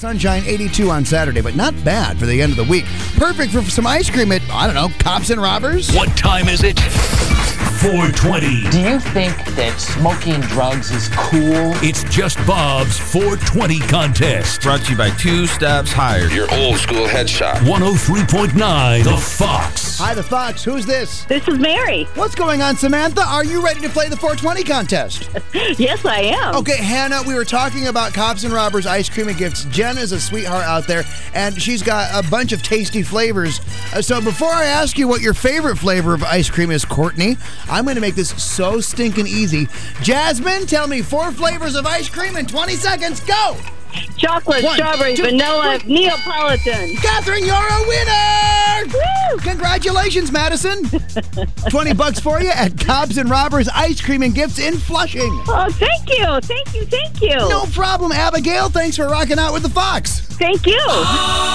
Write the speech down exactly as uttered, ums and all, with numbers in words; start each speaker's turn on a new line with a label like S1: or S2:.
S1: Sunshine, eighty-two on Saturday, but not bad for the end of the week. Perfect for some ice cream at, I don't know, Cops and Robbers.
S2: What time is it? four twenty.
S3: Do you think that smoking drugs is cool?
S2: It's Just Bob's four twenty contest.
S4: Brought to you by Two Steps Higher, your old school headshot.
S2: one oh three point nine The Fox.
S1: Hi, The Fox. Who's this?
S5: This is Mary.
S1: What's going on, Samantha? Are you ready to play the four twenty contest?
S5: Yes, I am.
S1: Okay, Hannah, we were talking about Cops and Robbers ice cream and gifts. Jen is a sweetheart out there, and she's got a bunch of tasty flavors. Uh, so before I ask you what your favorite flavor of ice cream is, Courtney, I'm going to make this so stinking easy. Jasmine, tell me four flavors of ice cream in twenty seconds. Go!
S5: Chocolate,
S1: One,
S5: strawberry,
S1: two,
S5: vanilla, Neapolitan.
S1: Catherine, you're a winner!
S5: Woo!
S1: Congratulations, Madison. twenty bucks for you at Cops and Robbers Ice Cream and Gifts in Flushing.
S5: Oh, thank you. Thank you. Thank you.
S1: No problem, Abigail. Thanks for rocking out with the Fox.
S5: Thank you.